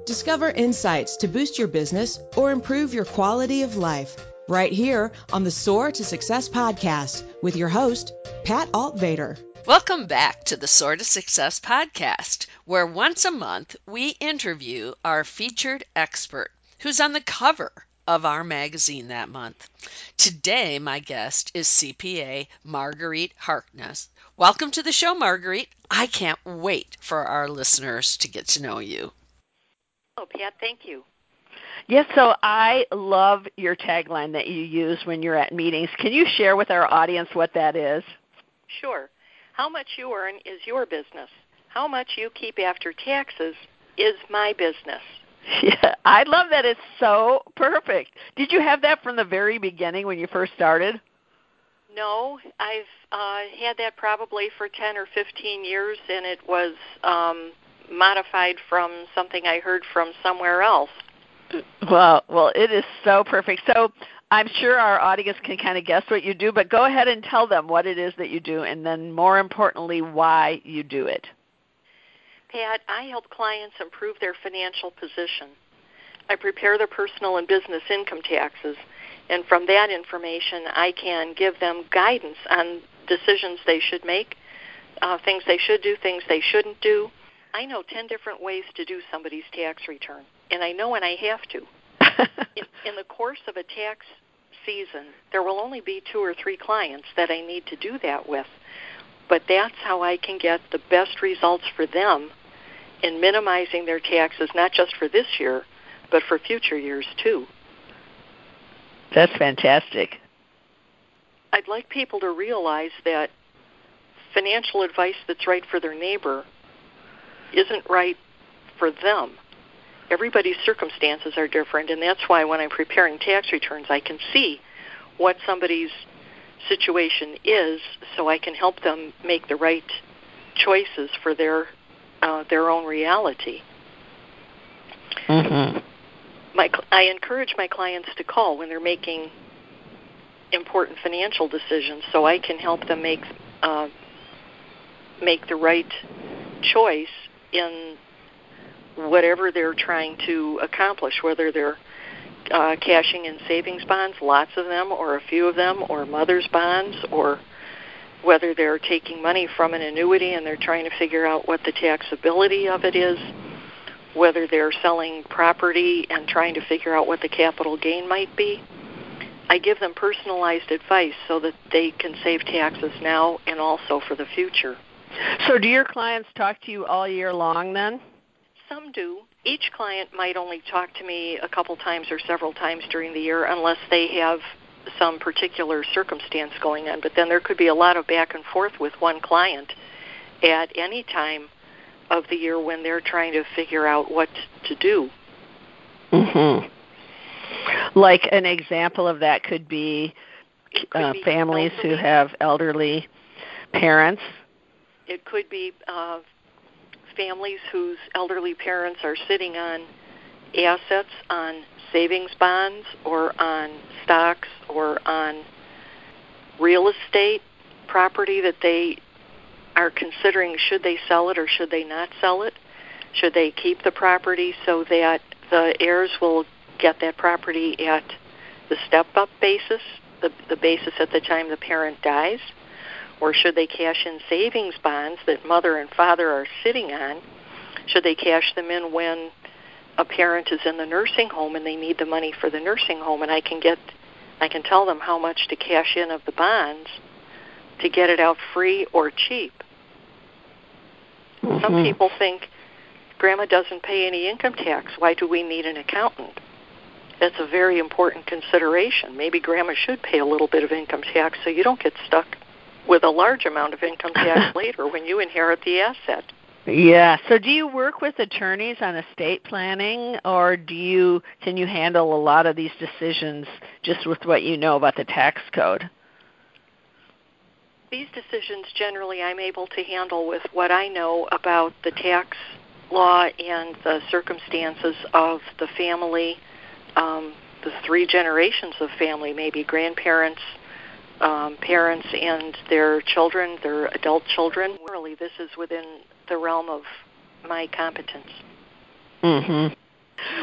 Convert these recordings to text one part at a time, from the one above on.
Discover insights to boost your business or improve your quality of life right here on the Soar to Success podcast with your host, Pat Altvader. Welcome back to the Soar to Success podcast, where once a month we interview our featured expert who's on the cover of our magazine that month. Today, my guest is CPA Marguerite Harkness. Welcome to the show, Marguerite. I can't wait for our listeners to get to know you. Oh, Pat, thank you. Yes, so I love your tagline that you use when you're at meetings. Can you share with our audience what that is? Sure. How much you earn is your business. How much you keep after taxes is my business. Yeah, I love that. It's so perfect. Did you have that from the very beginning when you first started? No, I've had that probably for 10 or 15 years, and it was modified from something I heard from somewhere else. Well, it is so perfect. So I'm sure our audience can kind of guess what you do, but go ahead and tell them what it is that you do, and then more importantly, why you do it. Pat, I help clients improve their financial position. I prepare their personal and business income taxes, and from that information, I can give them guidance on decisions they should make, things they should do, things they shouldn't do. I know 10 different ways to do somebody's tax return, and I know when I have to. In the course of a tax season, there will only be 2 or 3 clients that I need to do that with, but that's how I can get the best results for them in minimizing their taxes, not just for this year, but for future years too. That's fantastic. I'd like people to realize that financial advice that's right for their neighbor isn't right for them. Everybody's circumstances are different, and that's why when I'm preparing tax returns, I can see what somebody's situation is so I can help them make the right choices for their own reality. Mm-hmm. I encourage my clients to call when they're making important financial decisions so I can help them make the right choice in whatever they're trying to accomplish, whether they're cashing in savings bonds, lots of them, or a few of them, or mother's bonds, or whether they're taking money from an annuity and they're trying to figure out what the taxability of it is, whether they're selling property and trying to figure out what the capital gain might be. I give them personalized advice so that they can save taxes now and also for the future. So do your clients talk to you all year long then? Some do. Each client might only talk to me a couple times or several times during the year unless they have some particular circumstance going on. But then there could be a lot of back and forth with one client at any time of the year when they're trying to figure out what to do. Mm-hmm. Like an example of that could be families who have elderly parents. It could be families whose elderly parents are sitting on assets, on savings bonds, or on stocks, or on real estate property that they are considering should they sell it or should they not sell it. Should they keep the property so that the heirs will get that property at the step-up basis, the basis at the time the parent dies? Or should they cash in savings bonds that mother and father are sitting on? Should they cash them in when a parent is in the nursing home and they need the money for the nursing home? And I can tell them how much to cash in of the bonds to get it out free or cheap. Mm-hmm. Some people think, Grandma doesn't pay any income tax. Why do we need an accountant? That's a very important consideration. Maybe Grandma should pay a little bit of income tax so you don't get stuck with a large amount of income tax later when you inherit the asset. Yeah. So do you work with attorneys on estate planning, or can you handle a lot of these decisions just with what you know about the tax code? These decisions generally I'm able to handle with what I know about the tax law and the circumstances of the family, the 3 generations of family, maybe grandparents, parents and their children, their adult children. Really, this is within the realm of my competence. Mm-hmm.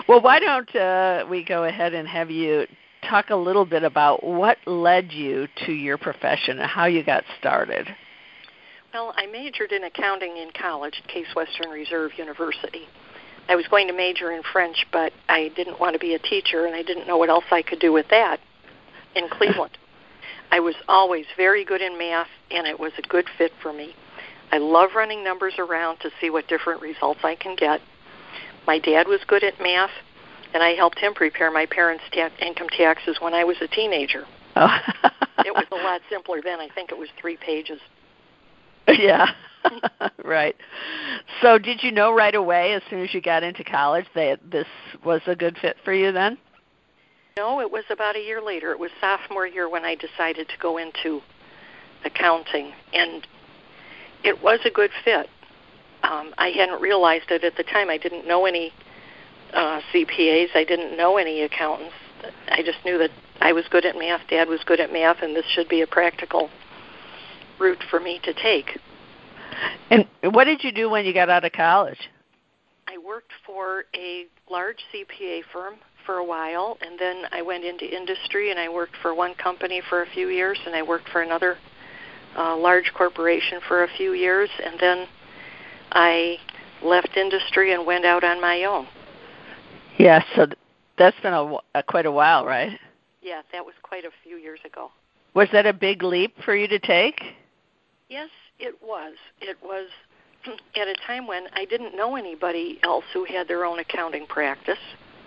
Well, why don't we go ahead and have you talk a little bit about what led you to your profession and how you got started? Well, I majored in accounting in college at Case Western Reserve University. I was going to major in French, but I didn't want to be a teacher, and I didn't know what else I could do with that in Cleveland. I was always very good in math, and it was a good fit for me. I love running numbers around to see what different results I can get. My dad was good at math, and I helped him prepare my parents' income taxes when I was a teenager. Oh. It was a lot simpler then. I think it was 3 pages. Yeah, right. So did you know right away, as soon as you got into college, that this was a good fit for you then? No, it was about a year later. It was sophomore year when I decided to go into accounting, and it was a good fit. I hadn't realized it at the time. I didn't know any CPAs. I didn't know any accountants. I just knew that I was good at math, Dad was good at math, and this should be a practical route for me to take. And what did you do when you got out of college? I worked for a large CPA firm for a while, and then I went into industry, and I worked for one company for a few years, and I worked for another large corporation for a few years, and then I left industry and went out on my own. Yeah, so that's been quite a while, right? Yeah, that was quite a few years ago. Was that a big leap for you to take? Yes, it was. It was at a time when I didn't know anybody else who had their own accounting practice.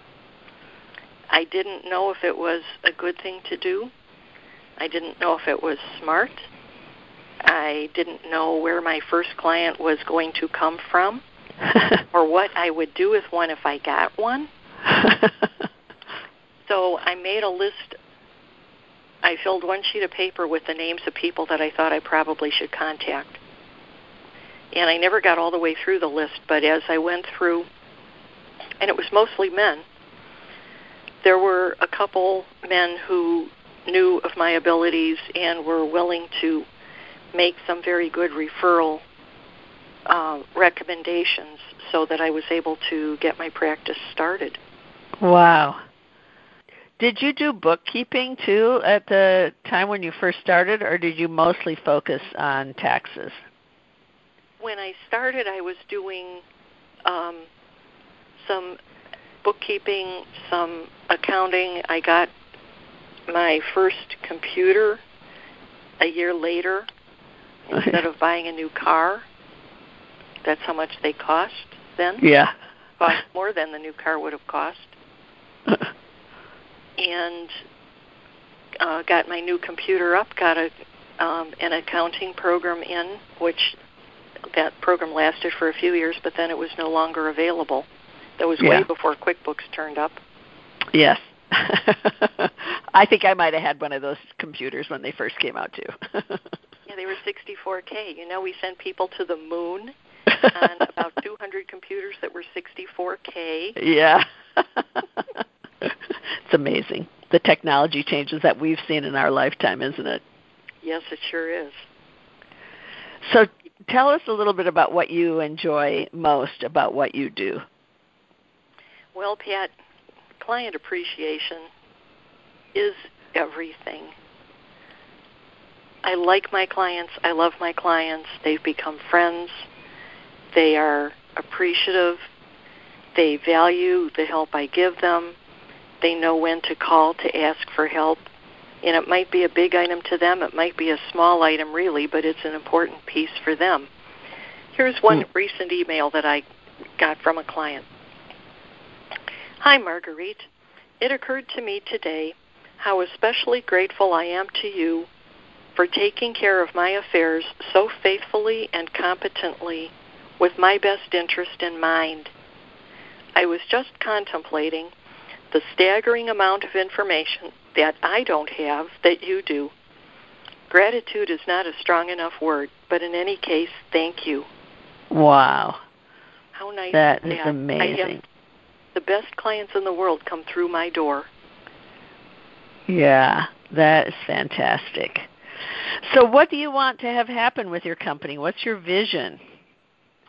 I didn't know if it was a good thing to do. I didn't know if it was smart. I didn't know where my first client was going to come from or what I would do with one if I got one. So I made a list. I filled one sheet of paper with the names of people that I thought I probably should contact. And I never got all the way through the list, but as I went through, and it was mostly men, there were a couple men who knew of my abilities and were willing to make some very good referral recommendations so that I was able to get my practice started. Wow. Did you do bookkeeping, too, at the time when you first started, or did you mostly focus on taxes? When I started, I was doing some bookkeeping, some accounting. I got my first computer a year later instead of buying a new car. That's how much they cost then. Yeah. Cost more than the new car would have cost. And got my new computer up, got an accounting program in, which that program lasted for a few years, but then it was no longer available. That was way before QuickBooks turned up. Yes. I think I might have had one of those computers when they first came out, too. Yeah, they were 64K. You know, we sent people to the moon on about 200 computers that were 64K. Yeah. It's amazing, the technology changes that we've seen in our lifetime, isn't it? Yes, it sure is. So tell us a little bit about what you enjoy most about what you do. Well, Pat, client appreciation is everything. I like my clients. I love my clients. They've become friends. They are appreciative. They value the help I give them. They know when to call to ask for help. And it might be a big item to them. It might be a small item, really, but it's an important piece for them. Here's one recent email that I got from a client. Hi, Marguerite. It occurred to me today how especially grateful I am to you for taking care of my affairs so faithfully and competently with my best interest in mind. I was just contemplating the staggering amount of information that I don't have that you do. Gratitude is not a strong enough word, but in any case, thank you. Wow. How nice that is that? Is amazing. I have the best clients in the world come through my door. Yeah, that is fantastic. So what do you want to have happen with your company? What's your vision?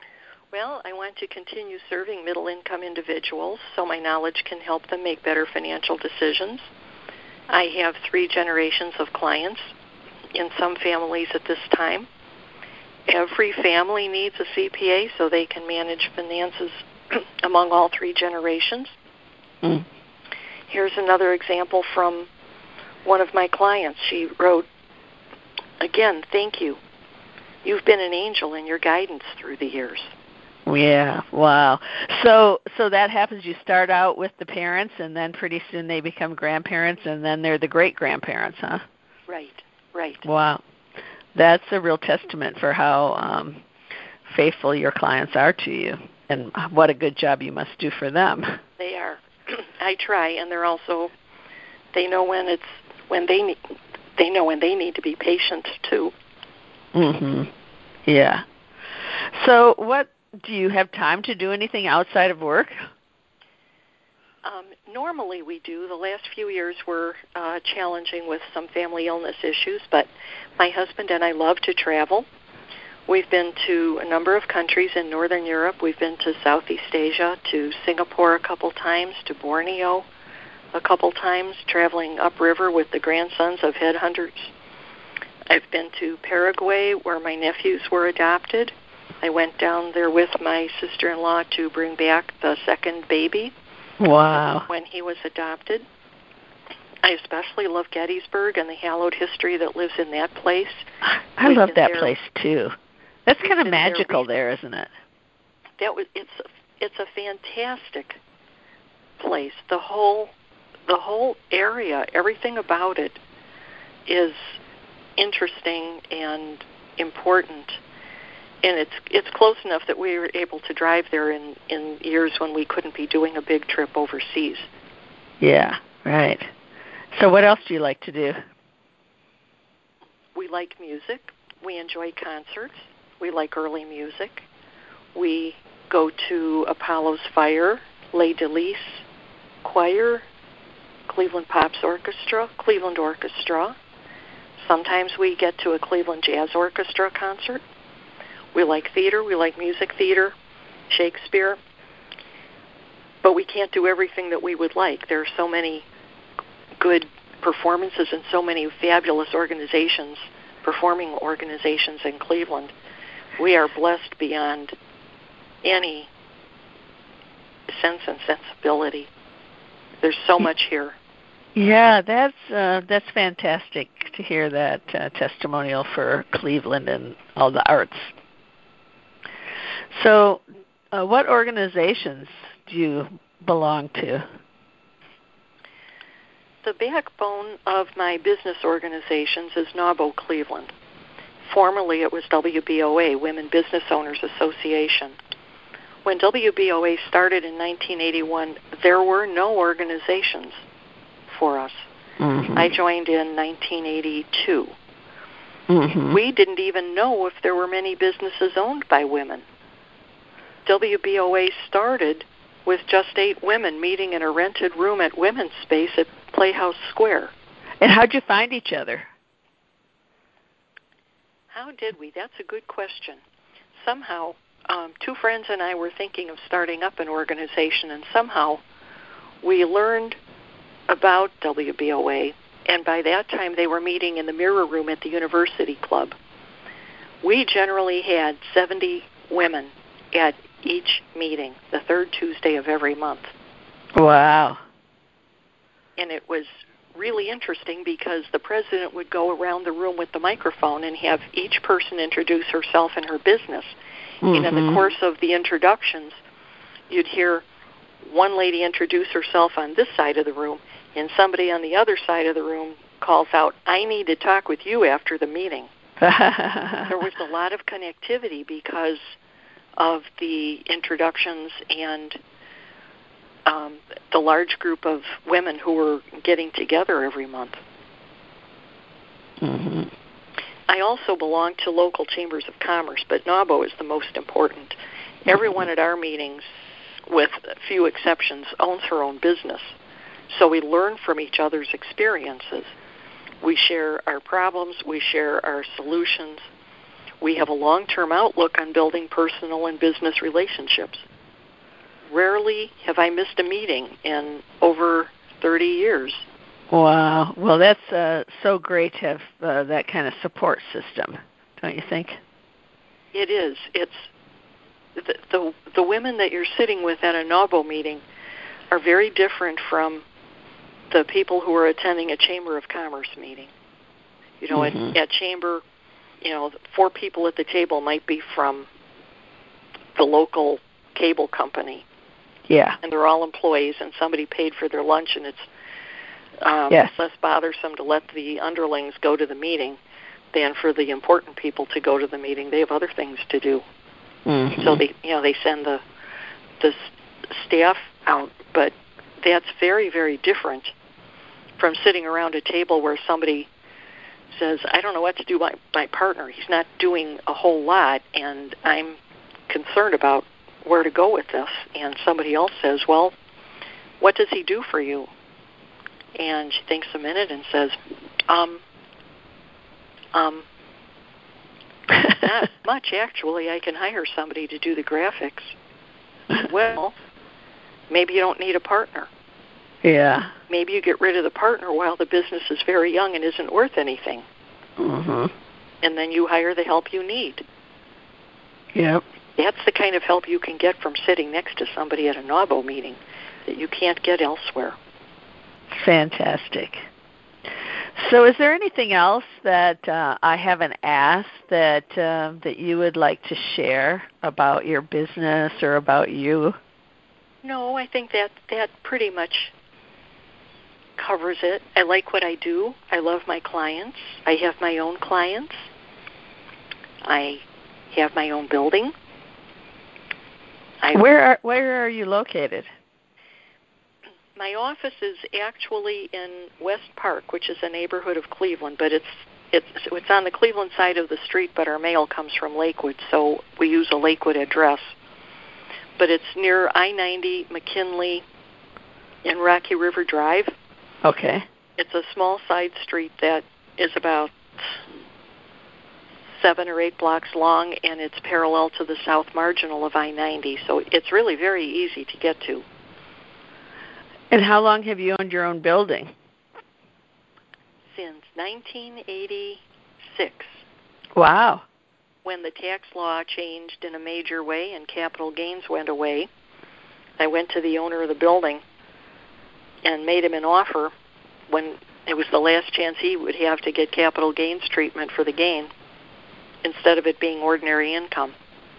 Well, I want to continue serving middle-income individuals so my knowledge can help them make better financial decisions. I have 3 generations of clients in some families at this time. Every family needs a CPA so they can manage finances among all 3 generations. Mm. Here's another example from one of my clients. She wrote, again, thank you. You've been an angel in your guidance through the years. Yeah, wow. So that happens. You start out with the parents, and then pretty soon they become grandparents, and then they're the great-grandparents, huh? Right. Wow. That's a real testament for how faithful your clients are to you, and what a good job you must do for them. They are. I try, and they're also, they know when they need to be patient too. Mhm. Yeah. So what, do you have time to do anything outside of work? Normally we do. The last few years were challenging with some family illness issues, but my husband and I love to travel. We've been to a number of countries in Northern Europe. We've been to Southeast Asia, to Singapore a couple times, to Borneo a couple times, traveling upriver with the grandsons of headhunters. I've been to Paraguay, where my nephews were adopted. I went down there with my sister-in-law to bring back the second baby. Wow. When he was adopted. I especially love Gettysburg and the hallowed history that lives in that place. I love that place too. That's kind of magical there, isn't it? It's a fantastic place. The whole area, everything about it is interesting and important. And it's close enough that we were able to drive there in years when we couldn't be doing a big trip overseas. Yeah, right. So what else do you like to do? We like music. We enjoy concerts. We like early music. We go to Apollo's Fire, Les Delise Choir, Cleveland Pops Orchestra, Cleveland Orchestra. Sometimes we get to a Cleveland Jazz Orchestra concert. We like theater. We like music theater, Shakespeare. But we can't do everything that we would like. There are so many good performances and so many fabulous organizations, performing organizations in Cleveland. We are blessed beyond any sense and sensibility. There's so much here. Yeah, that's fantastic to hear that testimonial for Cleveland and all the arts. So, what organizations do you belong to? The backbone of my business organizations is NAWBO Cleveland. Formerly it was WBOA, Women Business Owners Association. When WBOA started in 1981, there were no organizations for us. Mm-hmm. I joined in 1982. Mm-hmm. We didn't even know if there were many businesses owned by women. WBOA started with just 8 women meeting in a rented room at Women's Space at Playhouse Square. And how'd you find each other? How did we? That's a good question. Somehow, 2 friends and I were thinking of starting up an organization, and somehow we learned about WBOA, and by that time they were meeting in the Mirror Room at the University Club. We generally had 70 women at each meeting, the 3rd Tuesday of every month. Wow. And it was really interesting because the president would go around the room with the microphone and have each person introduce herself and her business. Mm-hmm. And in the course of the introductions, you'd hear one lady introduce herself on this side of the room, and somebody on the other side of the room calls out, "I need to talk with you after the meeting." There was a lot of connectivity because of the introductions and the large group of women who were getting together every month. Mm-hmm. I also belong to local chambers of commerce, but NAWBO is the most important. Everyone at our meetings, with a few exceptions, owns her own business. So we learn from each other's experiences. We share our problems. We share our solutions. we have a long-term outlook on building personal and business relationships. Rarely have I missed a meeting in over 30 years. Wow. Well, that's so great to have that kind of support system, don't you think? It is. It's the women that you're sitting with at a NAWBO meeting are very different from the people who are attending a Chamber of Commerce meeting. You know, at Chamber, you know, 4 people at the table might be from the local cable company. Yeah. And they're all employees, and somebody paid for their lunch, and it's less bothersome to let the underlings go to the meeting than for the important people to go to the meeting. They have other things to do. So they send the staff out, but that's very, very different from sitting around a table where somebody says, I don't know what to do with my partner. He's not doing a whole lot, and I'm concerned about where to go with this. And somebody else says, well, what does he do for you? And she thinks a minute and says, not much, actually. I can hire somebody to do the graphics. Well, maybe you don't need a partner. Yeah. Maybe you get rid of the partner while the business is very young and isn't worth anything. And then you hire the help you need. Yep. That's the kind of help you can get from sitting next to somebody at a NAWBO meeting that you can't get elsewhere. Fantastic. So is there anything else that I haven't asked that you would like to share about your business or about you? No, I think that pretty much covers it. I like what I do. I love my clients. I have my own clients. I have my own building. Where are you located? My office is actually in West Park, which is a neighborhood of Cleveland, but it's on the Cleveland side of the street, but our mail comes from Lakewood, so we use a Lakewood address. But it's near I-90, McKinley, and Rocky River Drive. Okay. It's a small side street that is about 7 or 8 blocks long, and it's parallel to the south marginal of I-90, so it's really very easy to get to. And how long have you owned your own building? Since 1986. Wow. When the tax law changed in a major way and capital gains went away, I went to the owner of the building and made him an offer when it was the last chance he would have to get capital gains treatment for the gain instead of it being ordinary income.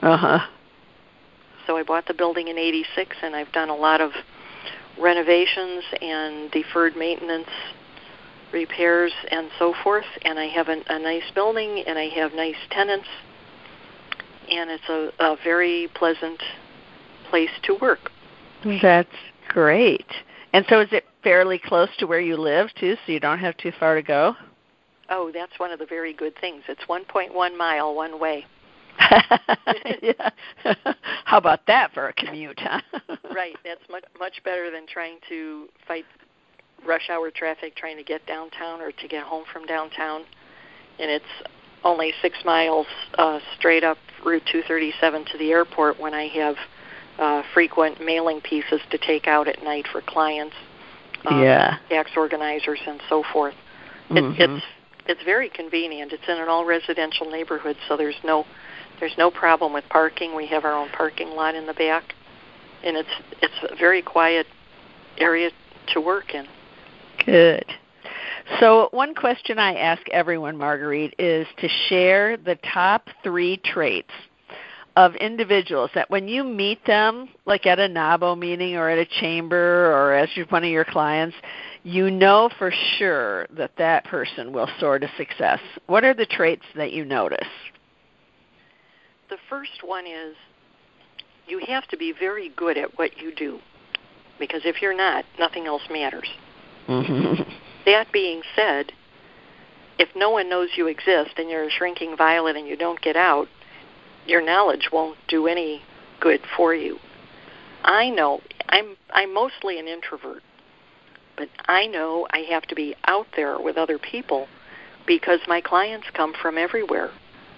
So I bought the building in 86, and I've done a lot of renovations and deferred maintenance, repairs, and so forth. And I have a nice building, and I have nice tenants, and it's a very pleasant place to work. That's great. And so is it fairly close to where you live, too, so you don't have too far to go? Oh, that's one of the very good things. It's 1.1 mile one way. Yeah. How about that for a commute, huh? Right. That's much better than trying to fight rush hour traffic trying to get downtown or to get home from downtown. And it's only 6 miles straight up Route 237 to the airport when I have frequent mailing pieces to take out at night for clients, tax organizers, and so forth. It's very convenient. It's in an all-residential neighborhood, so there's no problem with parking. We have our own parking lot in the back, and it's a very quiet area to work in. Good. So one question I ask everyone, Marguerite, is to share the top 3 traits of individuals that when you meet them, like at a NAWBO meeting or at a chamber or as one of your clients, you know for sure that that person will soar to success. What are the traits that you notice? The first one is you have to be very good at what you do, because if you're not, nothing else matters. That being said, if no one knows you exist and you're a shrinking violet and you don't get out, your knowledge won't do any good for you. I know I'm mostly an introvert, but I know I have to be out there with other people because my clients come from everywhere.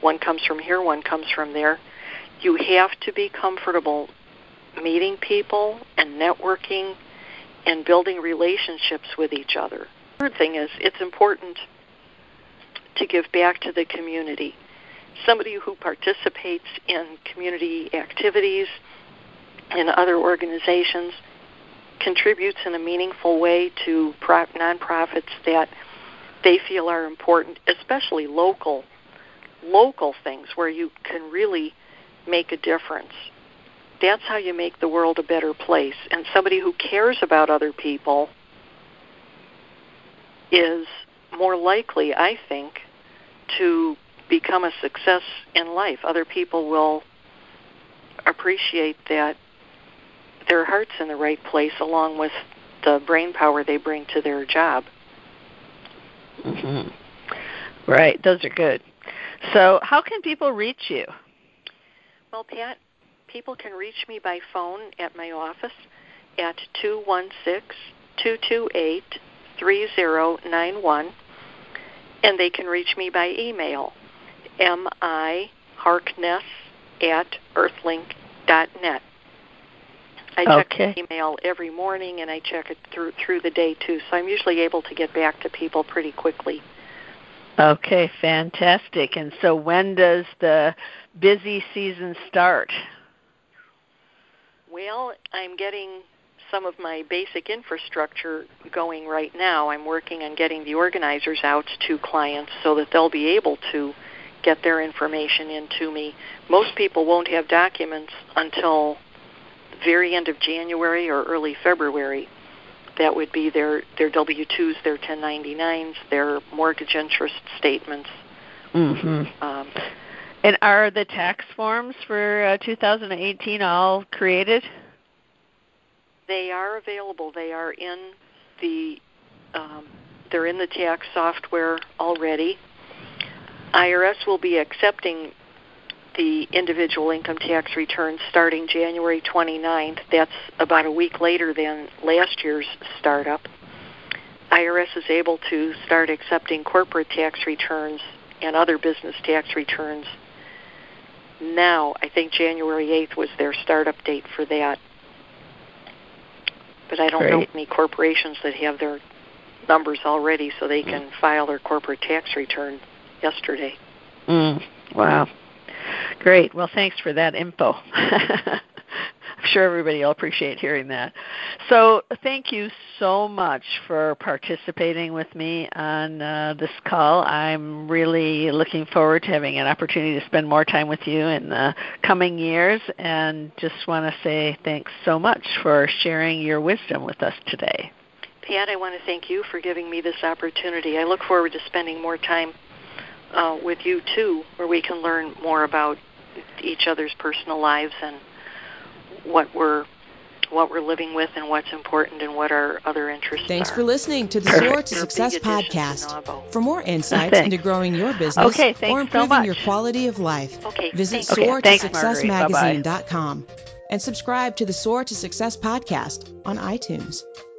one comes from here, one comes from there. You have to be comfortable meeting people and networking and building relationships with each other. The third thing is it's important to give back to the community. Somebody who participates in community activities and other organizations contributes in a meaningful way to nonprofits that they feel are important, especially local things where you can really make a difference. That's how you make the world a better place. And somebody who cares about other people is more likely, I think, to become a success in life. Other people will appreciate that their heart's in the right place along with the brain power they bring to their job. Mm-hmm. Right, those are good. So how can people reach you? Well, Pat, people can reach me by phone at my office at 216-228-3091, and they can reach me by email, miharkness@earthlink.net. I check the email every morning, and I check it through the day, too, so I'm usually able to get back to people pretty quickly. Okay, fantastic. And so when does the busy season start? Well, I'm getting some of my basic infrastructure going right now. I'm working on getting the organizers out to clients so that they'll be able to get their information into me. Most people won't have documents until the very end of January or early February. That would be their W-2s, their 1099s, their mortgage interest statements. Mm-hmm. And are the tax forms for 2018 all created? They are available. They are in they're in the tax software already. IRS will be accepting the individual income tax returns starting January 29th. That's about a week later than last year's startup. IRS is able to start accepting corporate tax returns and other business tax returns now. I think January 8th was their startup date for that. But I don't know any corporations that have their numbers already so they can file their corporate tax return yesterday. Wow. Great. Well, thanks for that info. I'm sure everybody will appreciate hearing that. So thank you so much for participating with me on this call. I'm really looking forward to having an opportunity to spend more time with you in the coming years, and just want to say thanks so much for sharing your wisdom with us today. Pat, I want to thank you for giving me this opportunity. I look forward to spending more time with you, too, where we can learn more about each other's personal lives and what we're living with and what's important and what our other interests Thanks are. for listening to the Soar to Success podcast. For more insights into growing your business or improving your quality of life, visit SoarToSuccessMagazine.com and subscribe to the Soar to Success podcast on iTunes.